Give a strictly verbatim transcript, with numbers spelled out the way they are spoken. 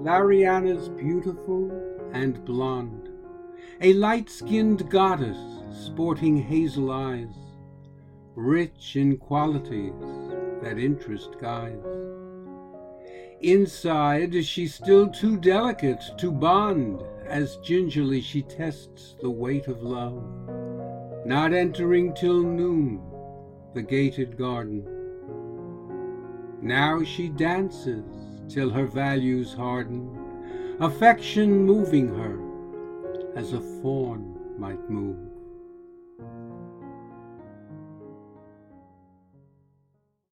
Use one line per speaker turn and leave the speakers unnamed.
Lariana's beautiful and blonde, a light-skinned goddess sporting hazel eyes, rich in qualities that interest guys. Inside, she's still too delicate to bond, as gingerly she tests the weight of love, not entering till noon the gated garden. Now she dances till her values harden, affection moving her as a fawn might move.